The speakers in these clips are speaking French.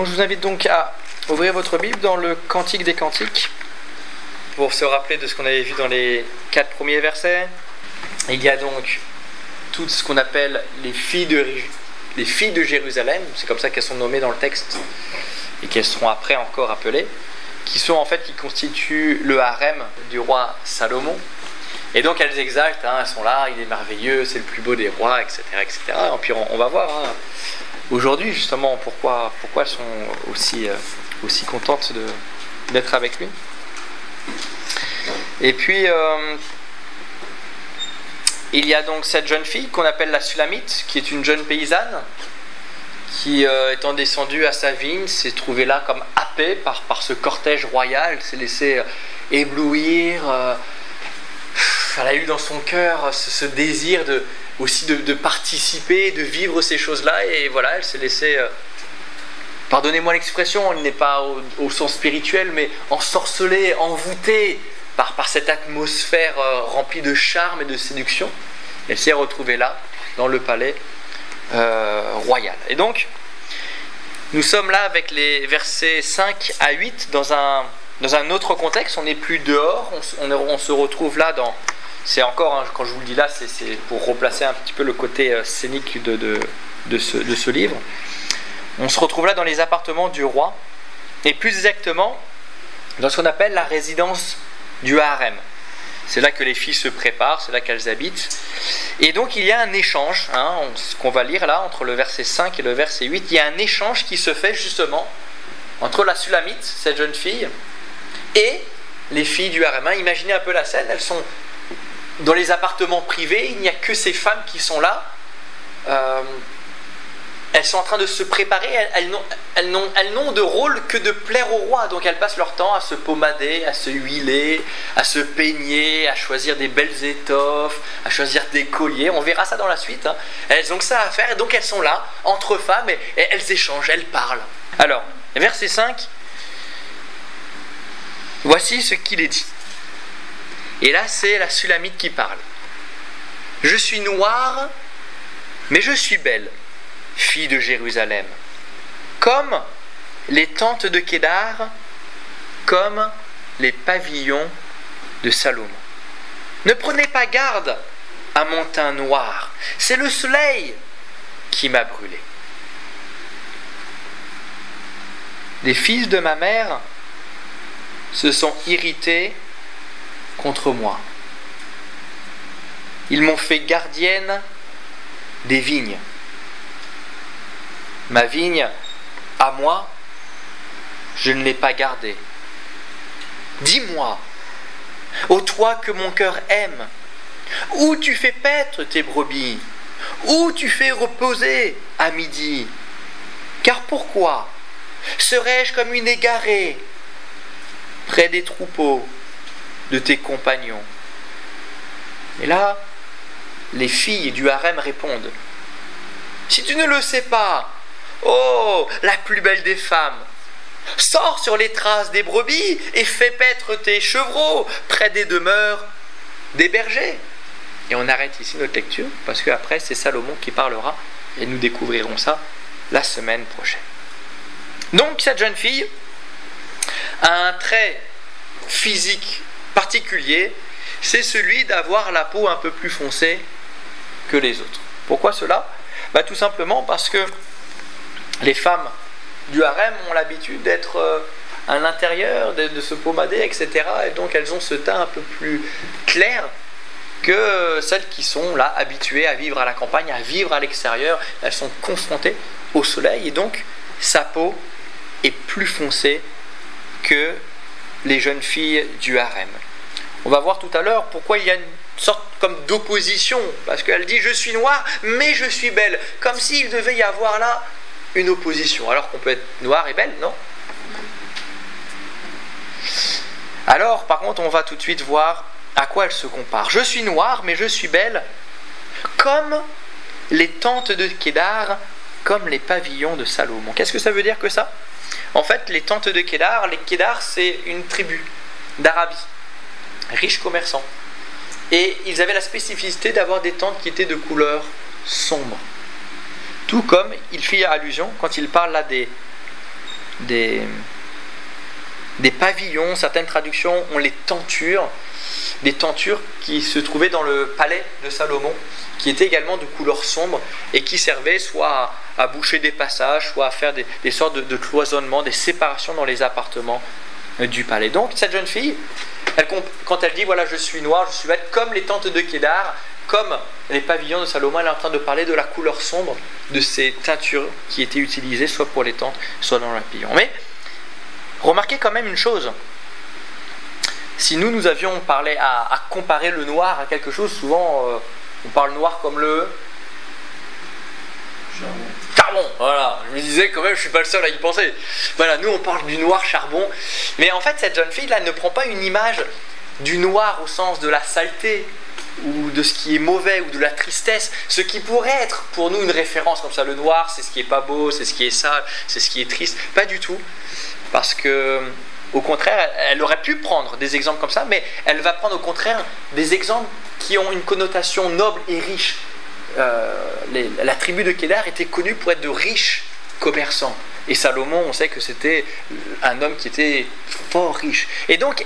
Je vous invite donc à ouvrir votre Bible dans le Cantique des Cantiques pour se rappeler de ce qu'on avait vu dans les 4 premiers versets. Il y a donc tout ce qu'on appelle les filles de Jérusalem, c'est comme ça qu'elles sont nommées dans le texte et qu'elles seront après encore appelées, qui constituent le harem du roi Salomon. Et donc elles exaltent, elles sont là, il est merveilleux, c'est le plus beau des rois, etc. etc. Et puis on va voir aujourd'hui justement pourquoi elles sont aussi contentes d'être avec lui. Et puis il y a donc cette jeune fille qu'on appelle la Sulamite, qui est une jeune paysanne qui, étant descendue à sa vigne, s'est trouvée là comme happée par ce cortège royal, s'est laissée éblouir. Elle a eu dans son cœur ce désir de participer, de vivre ces choses-là, et voilà, elle s'est laissée, pardonnez-moi l'expression, elle n'est pas au sens spirituel, mais ensorcelée, envoûtée par cette atmosphère remplie de charme et de séduction. Elle s'est retrouvée là, dans le palais royal. Et donc, nous sommes là avec les versets 5 à 8 dans un autre contexte. On n'est plus dehors, on se retrouve là dans... C'est encore, quand je vous le dis là, c'est pour replacer un petit peu le côté scénique de ce livre. On se retrouve là dans les appartements du roi, et plus exactement dans ce qu'on appelle la résidence du harem. C'est là que les filles se préparent, c'est là qu'elles habitent. Et donc il y a un échange, ce qu'on va lire là, entre le verset 5 et le verset 8, il y a un échange qui se fait justement entre la Sulamite, cette jeune fille, et les filles du harem. Imaginez un peu la scène, elles sont dans les appartements privés, il n'y a que ces femmes qui sont là. Elles sont en train de se préparer, elles n'ont de rôle que de plaire au roi, donc elles passent leur temps à se pommader, à se huiler, à se peigner, à choisir des belles étoffes, à choisir des colliers. On verra ça dans la suite. Elles ont que ça à faire, et donc elles sont là, entre femmes, et elles échangent, elles parlent. Alors, verset 5, voici ce qu'il est dit. Et là, c'est la Sulamite qui parle. « Je suis noire, mais je suis belle, fille de Jérusalem, comme les tentes de Kédar, comme les pavillons de Salomon. Ne prenez pas garde à mon teint noir, c'est le soleil qui m'a brûlé. Les fils de ma mère se sont irrités contre moi. Ils m'ont fait gardienne des vignes. Ma vigne, à moi, je ne l'ai pas gardée. Dis-moi, ô toi que mon cœur aime, où tu fais paître tes brebis, où tu fais reposer à midi. Car pourquoi serais-je comme une égarée près des troupeaux de tes compagnons? Et là, les filles du harem répondent: si tu ne le sais pas, ô la plus belle des femmes, sors sur les traces des brebis et fais paître tes chevreaux près des demeures des bergers. Et on arrête ici notre lecture, parce qu'après c'est Salomon qui parlera, et nous découvrirons ça la semaine prochaine. Donc cette jeune fille a un trait physique particulier, c'est celui d'avoir la peau un peu plus foncée que les autres. Pourquoi cela ? Tout simplement parce que les femmes du harem ont l'habitude d'être à l'intérieur, de se pommader, etc. Et donc elles ont ce teint un peu plus clair que celles qui sont là habituées à vivre à la campagne, à vivre à l'extérieur. Elles sont confrontées au soleil, et donc sa peau est plus foncée que les jeunes filles du harem. On va voir tout à l'heure pourquoi il y a une sorte comme d'opposition, parce qu'elle dit « je suis noire, mais je suis belle », comme s'il devait y avoir là une opposition, alors qu'on peut être noire et belle, non ? Alors, par contre, on va tout de suite voir à quoi elle se compare. « Je suis noire, mais je suis belle, comme les tentes de Kédar, comme les pavillons de Salomon. » Qu'est-ce que ça veut dire que ça ? En fait, les tentes de Kédar, les Kédar, c'est une tribu d'Arabie, riches commerçants. Et ils avaient la spécificité d'avoir des tentes qui étaient de couleur sombre. Tout comme il fait allusion, quand il parle là des des pavillons, certaines traductions ont les tentures, des tentures qui se trouvaient dans le palais de Salomon, qui étaient également de couleur sombre et qui servaient soit à boucher des passages, soit à faire des sortes de cloisonnements, des séparations dans les appartements du palais. Donc cette jeune fille, quand elle dit voilà je suis noire, je suis bête, comme les tentes de Kédar, comme les pavillons de Salomon, elle est en train de parler de la couleur sombre de ces teintures qui étaient utilisées soit pour les tentes, soit dans le pavillon. Mais remarquez quand même une chose. Si nous avions parlé à comparer le noir à quelque chose, souvent on parle noir comme le charbon. Voilà, je me disais quand même, je suis pas le seul à y penser. Voilà, nous on parle du noir charbon. Mais en fait, cette jeune fille là ne prend pas une image du noir au sens de la saleté ou de ce qui est mauvais ou de la tristesse, ce qui pourrait être pour nous une référence comme ça. Le noir, c'est ce qui est pas beau, c'est ce qui est sale, c'est ce qui est triste. Pas du tout, parce que au contraire, elle aurait pu prendre des exemples comme ça, mais elle va prendre au contraire des exemples qui ont une connotation noble et riche. La tribu de Kédar était connue pour être de riches commerçants. Et Salomon, on sait que c'était un homme qui était fort riche. Et donc,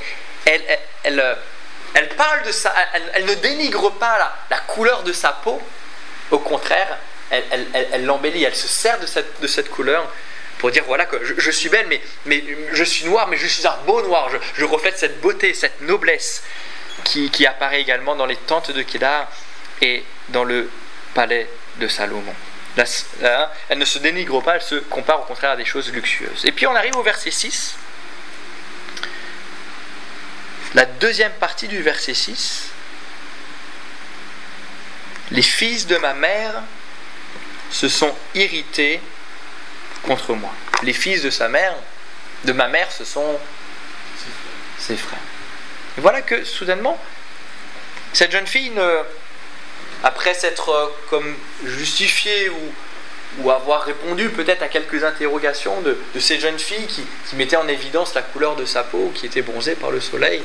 elle parle de ça, elle ne dénigre pas la couleur de sa peau. Au contraire, elle l'embellit, elle se sert de cette couleur pour dire voilà que je suis belle, mais je suis noire, mais je suis un beau noir. Je reflète cette beauté, cette noblesse qui apparaît également dans les tentes de Kédar et dans le palais de Salomon. Là, elle ne se dénigre pas, elle se compare au contraire à des choses luxueuses. Et puis on arrive au verset 6. La deuxième partie du verset 6. Les fils de ma mère se sont irrités contre moi. Les fils de ma mère, ce sont ses frères. Et voilà que soudainement, cette jeune fille, après s'être comme justifiée ou avoir répondu peut-être à quelques interrogations de cette jeune fille qui mettait en évidence la couleur de sa peau, qui était bronzée par le soleil,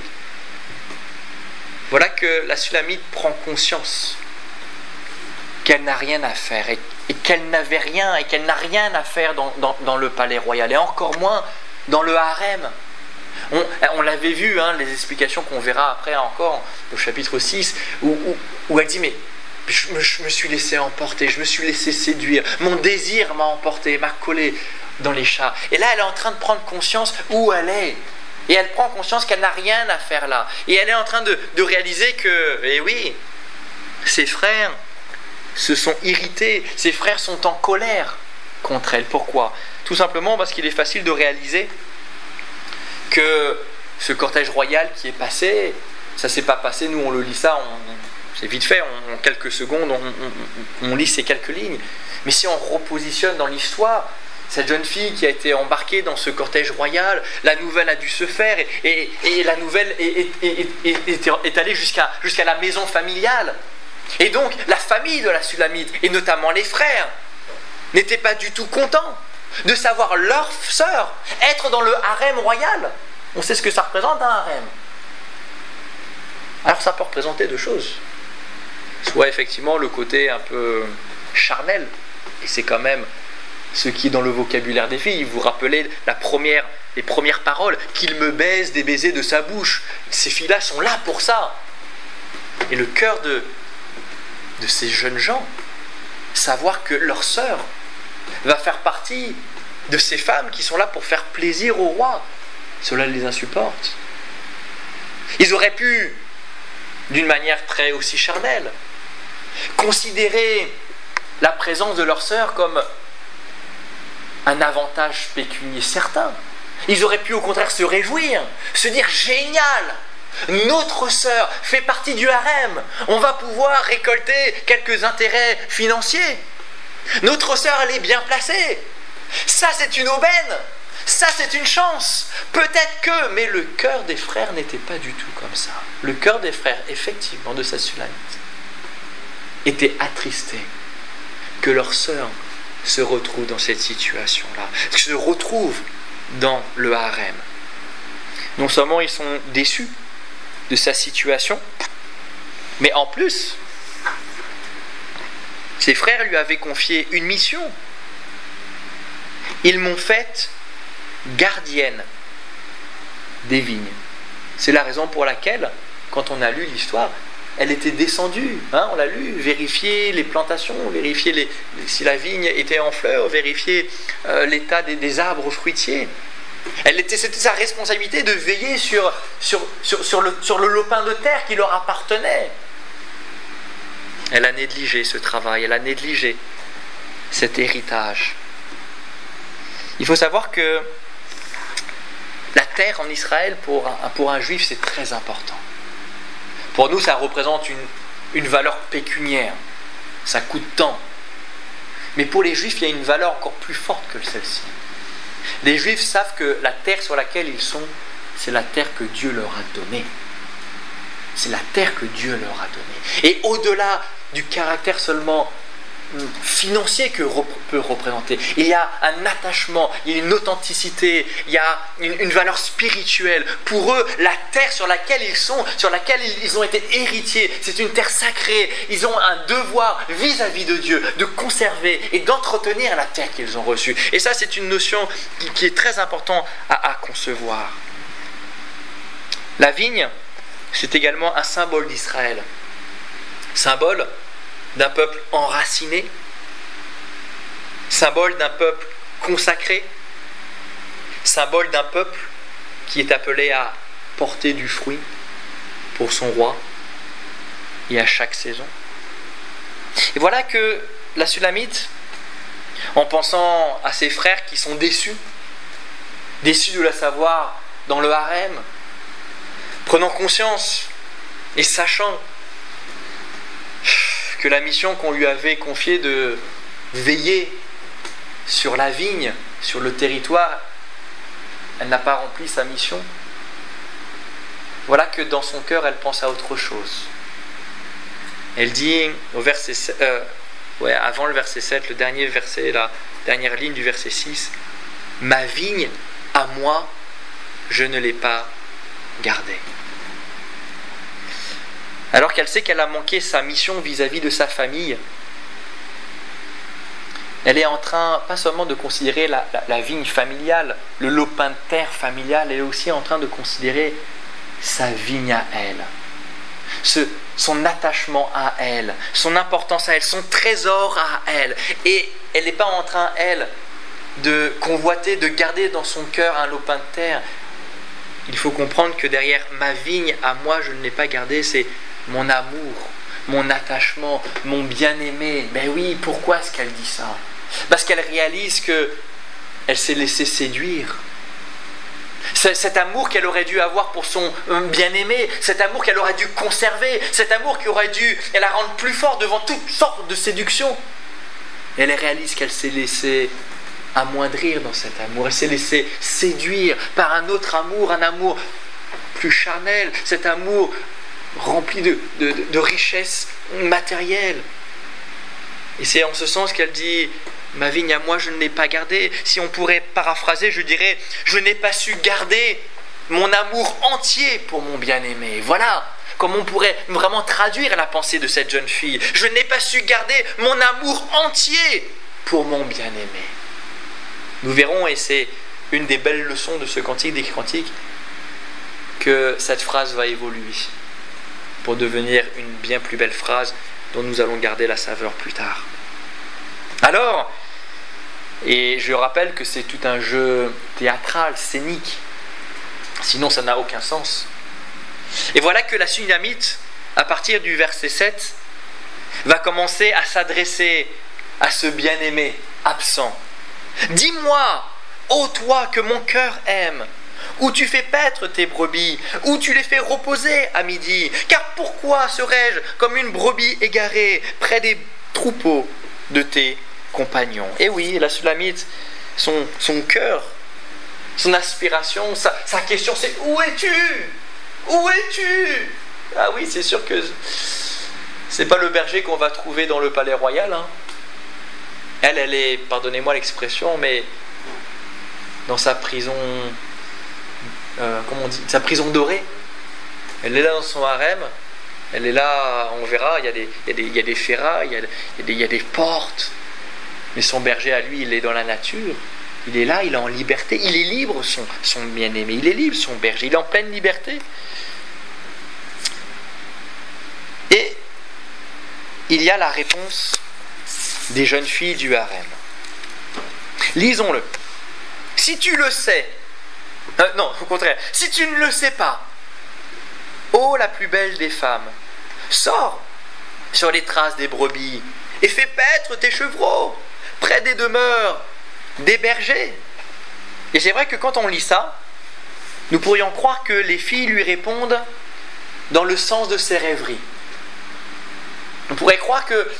voilà que la Sulamite prend conscience qu'elle n'a rien à faire et qu'elle n'avait rien et qu'elle n'a rien à faire dans le palais royal et encore moins dans le harem. On l'avait vu, les explications qu'on verra après encore au chapitre 6 où elle dit mais je me suis laissé emporter, je me suis laissé séduire, mon désir m'a emporté, m'a collé dans les chars. Et là elle est en train de prendre conscience où elle est. Et elle prend conscience qu'elle n'a rien à faire là. Et elle est en train de réaliser que, eh oui, ses frères se sont irrités, ses frères sont en colère contre elle. Pourquoi ? Tout simplement parce qu'il est facile de réaliser que ce cortège royal qui est passé, ça ne s'est pas passé, nous on le lit ça, c'est vite fait, en quelques secondes, on lit ces quelques lignes. Mais si on repositionne dans l'histoire, cette jeune fille qui a été embarquée dans ce cortège royal, la nouvelle a dû se faire et la nouvelle est allée jusqu'à la maison familiale. Et donc la famille de la Sulamite, et notamment les frères, n'étaient pas du tout contents de savoir leur sœur être dans le harem royal. On sait ce que ça représente un harem. Alors ça peut représenter deux choses. Soit effectivement le côté un peu charnel, et c'est quand même ce qui est dans le vocabulaire des filles. Vous vous rappelez les premières paroles, qu'il me baise des baisers de sa bouche. Ces filles-là sont là pour ça. Et le cœur de ces jeunes gens, savoir que leur sœur va faire partie de ces femmes qui sont là pour faire plaisir au roi, cela les insupporte. Ils auraient pu, d'une manière très aussi charnelle, considérer la présence de leur sœur comme un avantage pécunier certain. Ils auraient pu au contraire se réjouir, se dire génial, notre sœur fait partie du harem, on va pouvoir récolter quelques intérêts financiers. Notre sœur elle est bien placée, ça c'est une aubaine, ça c'est une chance, peut-être que, mais le cœur des frères n'était pas du tout comme ça. Le cœur des frères, effectivement, de cette Sulamite, était attristé que leur sœur se retrouve dans cette situation-là, se retrouve dans le harem. Non seulement ils sont déçus de sa situation, mais en plus, ses frères lui avaient confié une mission. Ils m'ont fait gardienne des vignes. C'est la raison pour laquelle, quand on a lu l'histoire, elle était descendue, on l'a lu, vérifier les plantations, vérifier si la vigne était en fleurs, vérifier l'état des arbres fruitiers. C'était sa responsabilité de veiller sur le lopin de terre qui leur appartenait. Elle a négligé ce travail, elle a négligé cet héritage. Il faut savoir que la terre en Israël, pour un juif, c'est très important. Pour nous, ça représente une valeur pécuniaire. Ça coûte tant. Mais pour les juifs, il y a une valeur encore plus forte que celle-ci. Les juifs savent que la terre sur laquelle ils sont, c'est la terre que Dieu leur a donnée. C'est la terre que Dieu leur a donnée. Et au-delà du caractère seulement financier que peut représenter, il y a un attachement, il y a une authenticité, il y a une valeur spirituelle. Pour eux, la terre sur laquelle ils sont, sur laquelle ils ont été héritiers, c'est une terre sacrée. Ils ont un devoir vis-à-vis de Dieu de conserver et d'entretenir la terre qu'ils ont reçue. Et ça, c'est une notion qui est très importante à concevoir. La vigne, c'est également un symbole d'Israël. Symbole d'un peuple enraciné, symbole d'un peuple consacré, symbole d'un peuple qui est appelé à porter du fruit pour son roi et à chaque saison. Et voilà que la Sulamite, en pensant à ses frères qui sont déçus de la savoir dans le harem, prenant conscience et sachant que la mission qu'on lui avait confiée de veiller sur la vigne, sur le territoire, elle n'a pas rempli sa mission. Voilà que dans son cœur, elle pense à autre chose. Elle dit au verset, avant le verset 7, le dernier verset, la dernière ligne du verset 6, « Ma vigne, à moi, je ne l'ai pas gardée. » Alors qu'elle sait qu'elle a manqué sa mission vis-à-vis de sa famille, elle est en train, pas seulement de considérer la vigne familiale, le lopin de terre familial, elle est aussi en train de considérer sa vigne à elle, son attachement à elle, son importance à elle, son trésor à elle. Et elle n'est pas en train, elle, de convoiter, de garder dans son cœur un lopin de terre. Il faut comprendre que derrière ma vigne, à moi, je ne l'ai pas gardée, c'est mon amour, mon attachement, mon bien-aimé. Ben oui, pourquoi est-ce qu'elle dit ça? Parce qu'elle réalise qu'elle s'est laissée séduire. Cet amour qu'elle aurait dû avoir pour son bien-aimé, cet amour qu'elle aurait dû conserver, cet amour qui aurait dû la rendre plus forte devant toutes sortes de séductions. Elle réalise qu'elle s'est laissée amoindrir dans cet amour. Elle s'est laissée séduire par un autre amour, un amour plus charnel, cet amour rempli de richesses matérielles. Et c'est en ce sens qu'elle dit « Ma vigne à moi, je ne l'ai pas gardée ». Si on pourrait paraphraser, je dirais « Je n'ai pas su garder mon amour entier pour mon bien-aimé ». Voilà comme on pourrait vraiment traduire la pensée de cette jeune fille. « Je n'ai pas su garder mon amour entier pour mon bien-aimé ». Nous verrons, et c'est une des belles leçons de ce cantique des cantiques, que cette phrase va évoluer pour devenir une bien plus belle phrase dont nous allons garder la saveur plus tard. Alors, et je rappelle que c'est tout un jeu théâtral, scénique, sinon ça n'a aucun sens. Et voilà que la Sulamite, à partir du verset 7, va commencer à s'adresser à ce bien-aimé absent. « Dis-moi, ô toi que mon cœur aime, où tu fais paître tes brebis, où tu les fais reposer à midi. Car pourquoi serais-je comme une brebis égarée près des troupeaux de tes compagnons ?» Et oui, la Sulamite, son cœur, son aspiration, sa question, c'est « Où es-tu ? Où es-tu » Ah oui, c'est sûr que c'est pas le berger qu'on va trouver dans le palais royal. Elle est, pardonnez-moi l'expression, mais dans sa prison... comment on dit, sa prison dorée. Elle est là dans son harem, elle est là, on verra, il y a des ferrailles, il y a des portes, mais son berger à lui, il est dans la nature, Il est là, il est en liberté, il est libre, son bien-aimé, il est libre, son berger, il est en pleine liberté. Et il y a la réponse des jeunes filles du harem. Lisons-le. Si tu le sais, non, au contraire, si tu ne le sais pas, ô la plus belle des femmes, sors sur les traces des brebis et fais paître tes chevreaux près des demeures des bergers. Et c'est vrai que quand on lit ça, nous pourrions croire que les filles lui répondent dans le sens de ses rêveries. On pourrait croire que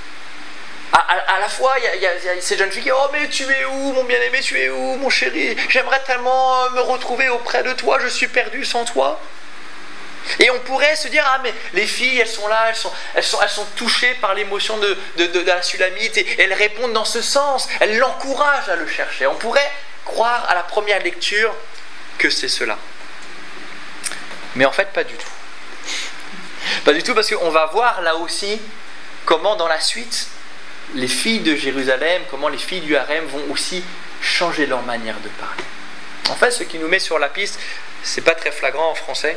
à la fois il y a ces jeunes filles qui disent « Oh mais tu es où mon bien-aimé, tu es où mon chéri, j'aimerais tellement me retrouver auprès de toi, je suis perdu sans toi ». Et on pourrait se dire « Ah mais les filles elles sont là, elles sont touchées par l'émotion de la Sulamite et elles répondent dans ce sens, elles l'encouragent à le chercher ». On pourrait croire à la première lecture que c'est cela. Mais en fait pas du tout. Pas du tout, parce qu'on va voir là aussi comment dans la suite les filles de Jérusalem, comment les filles du harem vont aussi changer leur manière de parler. En fait, ce qui nous met sur la piste, c'est pas très flagrant en français,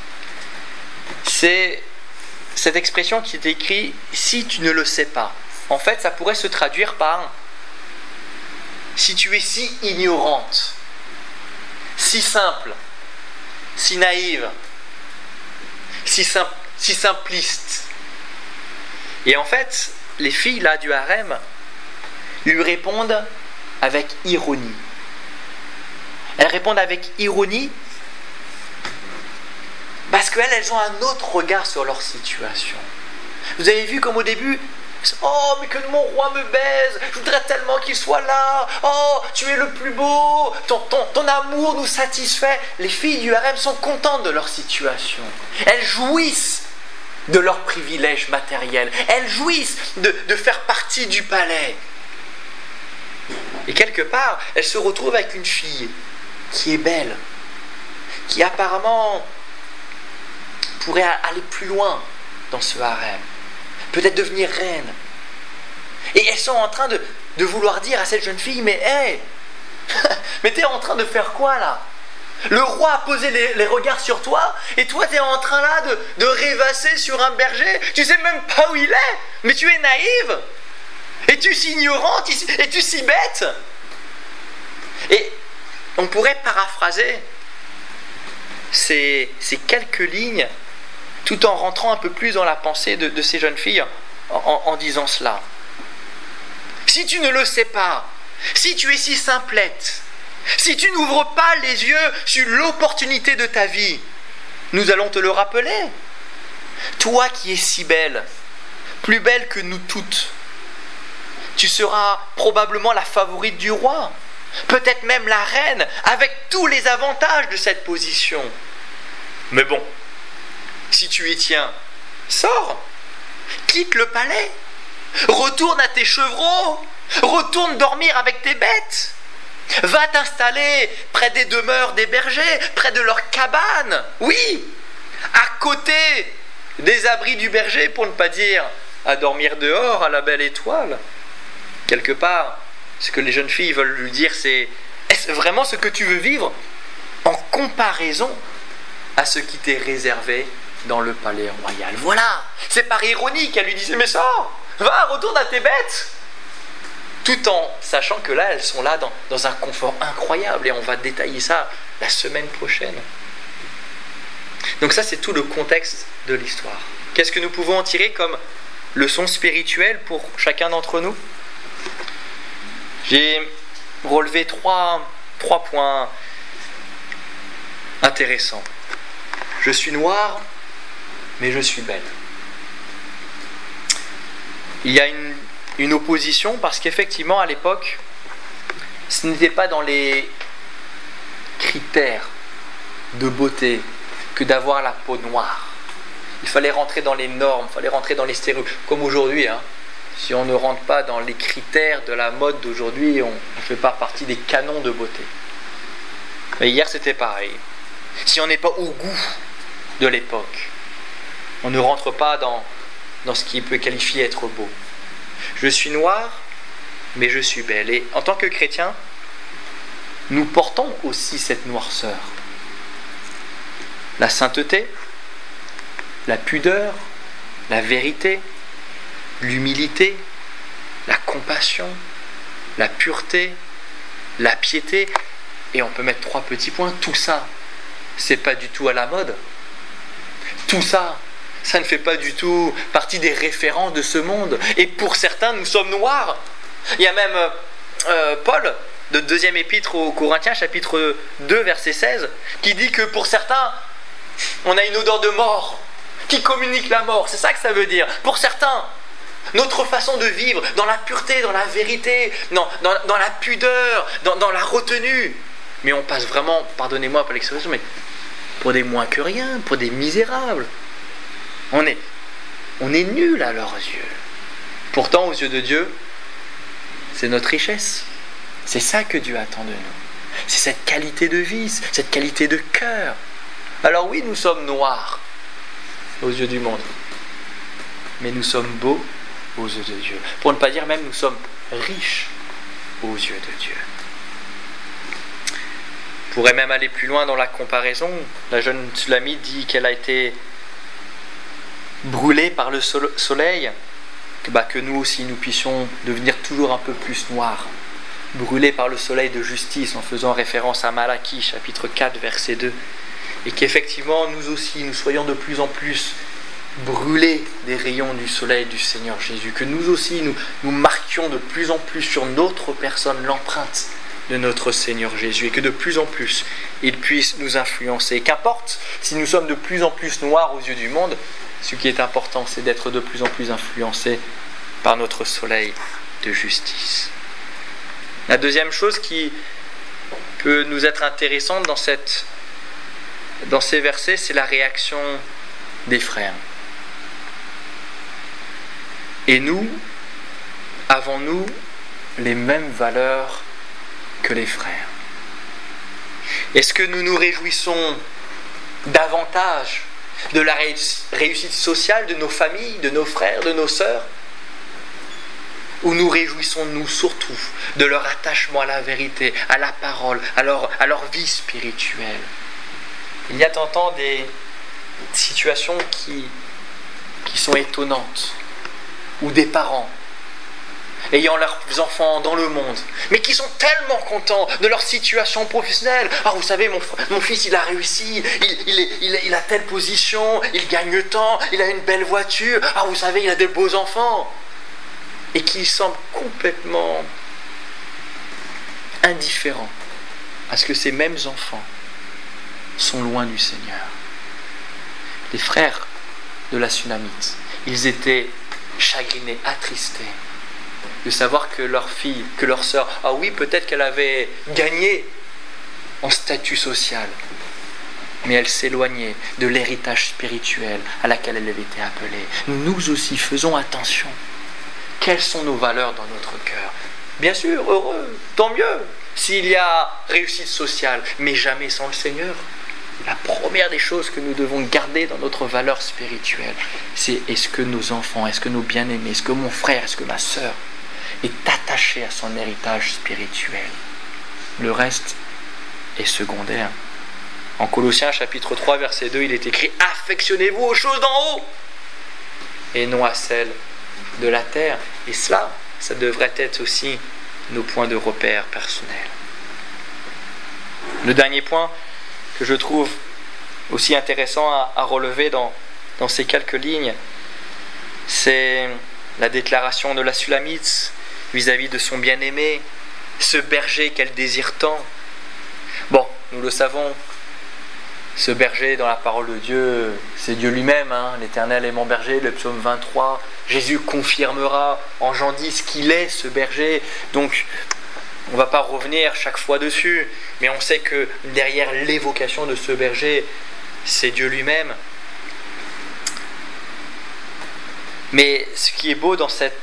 c'est cette expression qui est écrite « si tu ne le sais pas ». En fait, ça pourrait se traduire par « si tu es si ignorante, si simple, si naïve, si simpliste ». Et en fait, les filles là du harem lui répondent avec ironie. Elles répondent avec ironie parce qu'elles ont un autre regard sur leur situation. Vous avez vu comme au début, oh mais que mon roi me baise, je voudrais tellement qu'il soit là, oh tu es le plus beau, ton amour nous satisfait. Les filles du harem sont contentes de leur situation, elles jouissent de leurs privilèges matériels, elles jouissent de faire partie du palais. Et quelque part, elles se retrouvent avec une fille qui est belle, qui apparemment pourrait aller plus loin dans ce harem, peut-être devenir reine. Et elles sont en train de vouloir dire à cette jeune fille, mais hé, mais t'es en train de faire quoi là ? Le roi a posé les regards sur toi, et toi t'es en train là de rêvasser sur un berger, tu sais même pas où il est, mais tu es naïve, et tu es si ignorante, et tu es si bête. Et on pourrait paraphraser ces quelques lignes tout en rentrant un peu plus dans la pensée de ces jeunes filles en disant cela. Si tu ne le sais pas, si tu es si simplette, si tu n'ouvres pas les yeux sur l'opportunité de ta vie, nous allons te le rappeler. Toi qui es si belle, plus belle que nous toutes, tu seras probablement la favorite du roi, peut-être même la reine, avec tous les avantages de cette position. Mais bon, si tu y tiens, sors, quitte le palais, retourne à tes chevreaux, retourne dormir avec tes bêtes. Va t'installer près des demeures des bergers, près de leurs cabanes, oui, à côté des abris du berger, pour ne pas dire à dormir dehors à la belle étoile. Quelque part, ce que les jeunes filles veulent lui dire, c'est « Est-ce vraiment ce que tu veux vivre en comparaison à ce qui t'est réservé dans le palais royal ?» Voilà, c'est par ironie qu'elle lui disait « Mais sors, va, retourne à tes bêtes !» Tout en sachant que là, elles sont là dans un confort incroyable, et on va détailler ça la semaine prochaine. Donc ça, c'est tout le contexte de l'histoire. Qu'est-ce que nous pouvons en tirer comme leçon spirituelle pour chacun d'entre nous ? J'ai relevé trois points intéressants. Je suis noire, mais je suis belle. Il y a une opposition parce qu'effectivement, à l'époque, ce n'était pas dans les critères de beauté que d'avoir la peau noire. Il fallait rentrer dans les normes, il fallait rentrer dans les stéréotypes, comme aujourd'hui. Si on ne rentre pas dans les critères de la mode d'aujourd'hui, on ne fait pas partie des canons de beauté. Mais hier, c'était pareil. Si on n'est pas au goût de l'époque, on ne rentre pas dans ce qui peut qualifier être beau. Je suis noire, mais je suis belle. Et en tant que chrétien, nous portons aussi cette noirceur. La sainteté, la pudeur, la vérité, l'humilité, la compassion, la pureté, la piété, et on peut mettre 3 petits points, tout ça, c'est pas du tout à la mode. Tout ça, ça ne fait pas du tout partie des références de ce monde. Et pour certains, nous sommes noirs. Il y a même Paul, de 2e épître aux Corinthiens, chapitre 2, verset 16, qui dit que pour certains, on a une odeur de mort, qui communique la mort. C'est ça que ça veut dire. Pour certains, notre façon de vivre, dans la pureté, dans la vérité, dans la pudeur, dans la retenue. Mais on passe vraiment, pardonnez-moi pour l'expression, mais pour des moins que rien, pour des misérables. On est nuls à leurs yeux. Pourtant, aux yeux de Dieu, c'est notre richesse. C'est ça que Dieu attend de nous. C'est cette qualité de vie, cette qualité de cœur. Alors oui, nous sommes noirs aux yeux du monde, mais nous sommes beaux aux yeux de Dieu. Pour ne pas dire même, nous sommes riches aux yeux de Dieu. On pourrait même aller plus loin dans la comparaison. La jeune Sulamite dit qu'elle a été brûlée par le soleil, que nous aussi nous puissions devenir toujours un peu plus noirs, brûlés par le soleil de justice, en faisant référence à Malachie, chapitre 4, verset 2, et qu'effectivement nous aussi nous soyons de plus en plus brûlés des rayons du soleil du Seigneur Jésus, que nous aussi nous marquions de plus en plus sur notre personne l'empreinte de notre Seigneur Jésus, et que de plus en plus il puisse nous influencer. Qu'importe si nous sommes de plus en plus noirs aux yeux du monde, ce qui est important, c'est d'être de plus en plus influencés par notre soleil de justice. La deuxième chose qui peut nous être intéressante dans ces versets, c'est la réaction des frères. Et nous, avons-nous les mêmes valeurs que les frères? Est-ce que nous nous réjouissons davantage de la réussite sociale de nos familles, de nos frères, de nos sœurs? Ou nous réjouissons-nous surtout de leur attachement à la vérité, à la parole, à leur vie spirituelle? Il y a tant des situations qui sont étonnantes, ou des parents ayant leurs enfants dans le monde, mais qui sont tellement contents de leur situation professionnelle. Ah, vous savez, mon fils, il a réussi, il a telle position, il gagne tant, il a une belle voiture, ah, vous savez, il a de beaux enfants. Et qui semblent complètement indifférents à ce que ces mêmes enfants sont loin du Seigneur. Les frères de la Sunamite, ils étaient chagrinés, attristés de savoir que leur fille, que leur sœur, ah oui, peut-être qu'elle avait gagné en statut social, mais elle s'éloignait de l'héritage spirituel à laquelle elle avait été appelée. Nous aussi faisons attention. Quelles sont nos valeurs dans notre cœur? Bien sûr, heureux, tant mieux s'il y a réussite sociale, mais jamais sans le Seigneur. La première des choses que nous devons garder dans notre valeur spirituelle, c'est est-ce que nos enfants, est-ce que nos bien-aimés, est-ce que mon frère, est-ce que ma sœur est attaché à son héritage spirituel? Le reste est secondaire. En Colossiens chapitre 3 verset 2, il est écrit « Affectionnez-vous aux choses d'en haut et non à celles de la terre ». Et ça devrait être aussi nos points de repère personnels. Le dernier point que je trouve aussi intéressant à relever dans ces quelques lignes, c'est la déclaration de la Sulamite vis-à-vis de son bien-aimé, ce berger qu'elle désire tant. Bon, nous le savons, ce berger dans la parole de Dieu, c'est Dieu lui-même, l'Éternel est mon berger, le psaume 23. Jésus confirmera en Jean 10 qu'il est ce berger. Donc, on ne va pas revenir chaque fois dessus, mais on sait que derrière l'évocation de ce berger, c'est Dieu lui-même. Mais ce qui est beau dans cette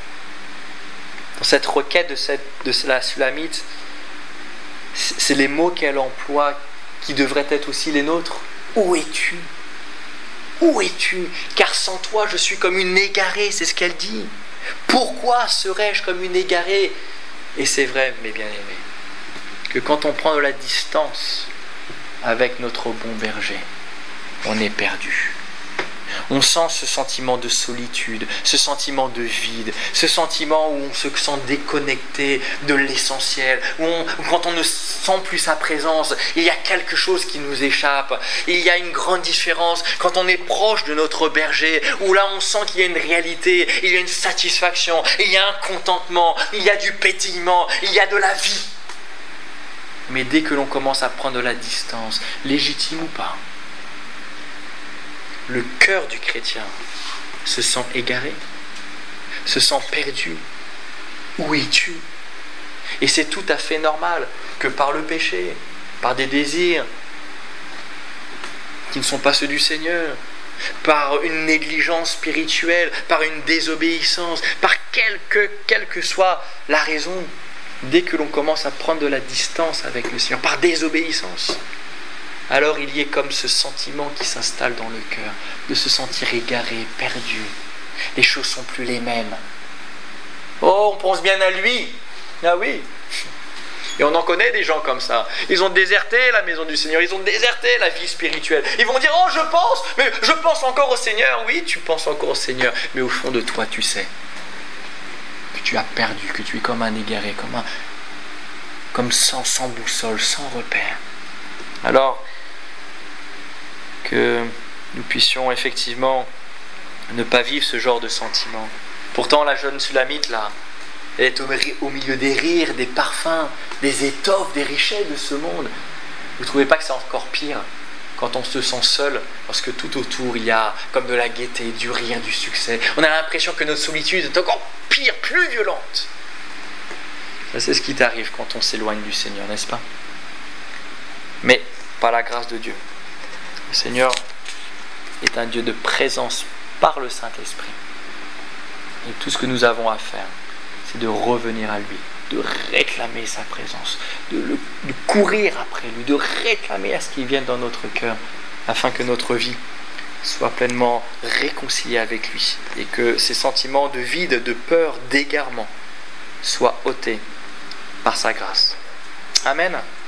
requête de la Sulamite, c'est les mots qu'elle emploie qui devraient être aussi les nôtres. Où es-tu? Où es-tu? Car sans toi, je suis comme une égarée, c'est ce qu'elle dit. Pourquoi serais-je comme une égarée? Et c'est vrai, mes bien-aimés. que quand on prend de la distance avec notre bon berger, on est perdu. On sent ce sentiment de solitude, ce sentiment de vide, ce sentiment où on se sent déconnecté de l'essentiel, où quand on ne sent plus sa présence, il y a quelque chose qui nous échappe. Il y a une grande différence quand on est proche de notre berger, où là on sent qu'il y a une réalité, il y a une satisfaction, il y a un contentement, il y a du pétillement, il y a de la vie. Mais dès que l'on commence à prendre de la distance, légitime ou pas, le cœur du chrétien se sent égaré, se sent perdu. Où es-tu? Et c'est tout à fait normal que par le péché, par des désirs qui ne sont pas ceux du Seigneur, par une négligence spirituelle, par une désobéissance, par quelle que soit la raison, dès que l'on commence à prendre de la distance avec le Seigneur, par désobéissance, alors il y a comme ce sentiment qui s'installe dans le cœur, de se sentir égaré, perdu. Les choses ne sont plus les mêmes. Oh, on pense bien à lui. Ah oui. Et on en connaît des gens comme ça. Ils ont déserté la maison du Seigneur, ils ont déserté la vie spirituelle. Ils vont dire, oh je pense encore au Seigneur. Oui, tu penses encore au Seigneur, mais au fond de toi, tu sais que tu as perdu, que tu es comme un égaré, comme sans boussole, sans repère. Alors, que nous puissions effectivement ne pas vivre ce genre de sentiment. Pourtant, la jeune Sulamite, là, elle est au milieu des rires, des parfums, des étoffes, des richesses de ce monde. Vous ne trouvez pas que c'est encore pire quand on se sent seul, parce que tout autour, il y a comme de la gaieté, du rire, du succès. On a l'impression que notre solitude est encore pire, plus violente. Ça, c'est ce qui t'arrive quand on s'éloigne du Seigneur, n'est-ce pas? Mais par la grâce de Dieu, le Seigneur est un Dieu de présence par le Saint-Esprit. Et tout ce que nous avons à faire, c'est de revenir à lui, de réclamer sa présence, de courir après lui, de réclamer à ce qu'il vienne dans notre cœur, afin que notre vie soit pleinement réconciliée avec lui, et que ces sentiments de vide, de peur, d'égarement soient ôtés par sa grâce. Amen.